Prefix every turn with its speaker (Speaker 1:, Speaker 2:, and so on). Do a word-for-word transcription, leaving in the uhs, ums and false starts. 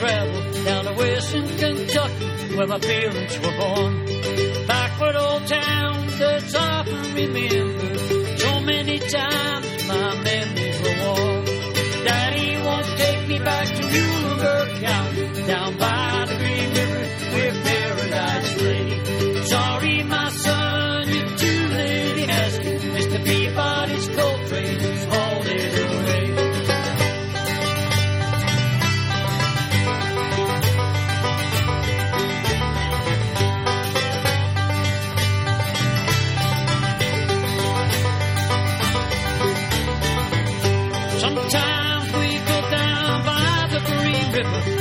Speaker 1: travel down to western Kentucky where my parents were born. Backward old town that's often remembered. So many times my memories were warm. Daddy won't take me back to Muhlenberg County, down by the Green River where paradise lay. Sorry, my son, you're too late asking. Mister Peabody's coal train is hauled it away. Sometimes we go down by the Green River